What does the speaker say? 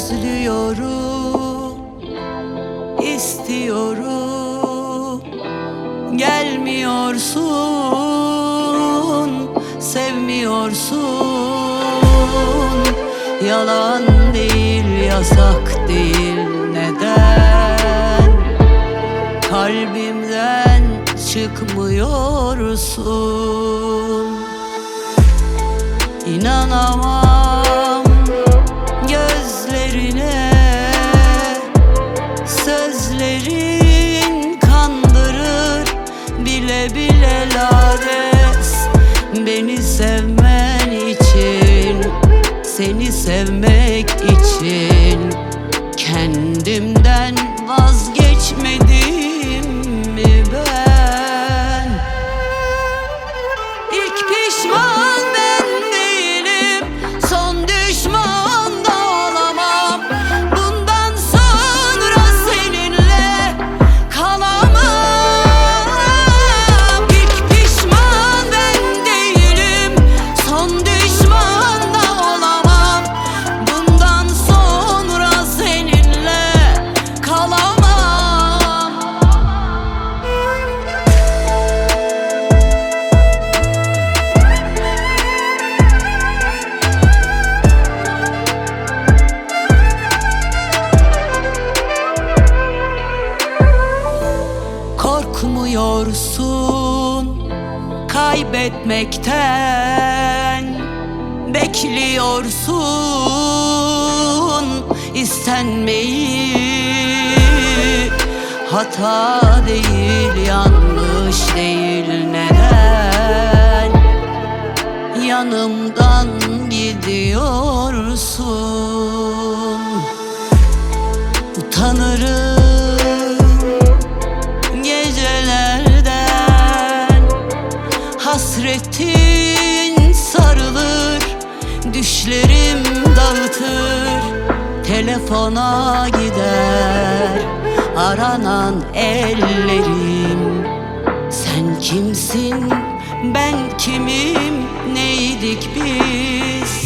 Özlüyorum, istiyorum. Gelmiyorsun, sevmiyorsun. Yalan değil, yasak değil. Neden kalbimden çıkmıyorsun? İnanamam gözlerine, sözlerin kandırır. Bile bile lades, beni sevmen için, seni sevmek için kendimden vazgeçmedim mi ben? İlk pişman ben değilim, son düşman da olamam. Bundan sonra seninle kalamam. İlk pişman ben değilim, son düşman da olamam. Bundan sonra seninle kalamam. Korkmuyorsun kaybetmekten, bekliyorsun istenmeyi. Hata değil, yanlış değil. Neden yanımdan gidiyorsun? Utanırım gecelerden, hasretin sarılır, düşlerim dağıtır. Telefona gider aranan ellerim. Sen kimsin, ben kimim, neydik biz?